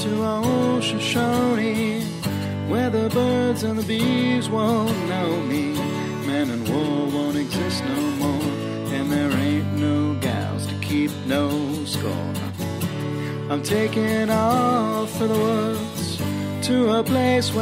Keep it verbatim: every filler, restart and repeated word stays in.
to ocean Shawnee, where the birds and the bees won't know me. Man and war won't exist no more, and there ain't no gals to keep no score. I'm taking off for the woods, to a place where